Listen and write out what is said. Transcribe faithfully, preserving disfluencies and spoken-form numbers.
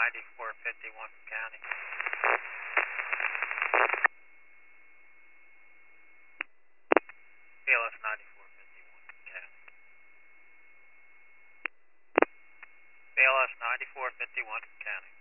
ninety-four fifty-one from County. B L S ninety-four fifty-one from County. B L S ninety-four fifty-one from County.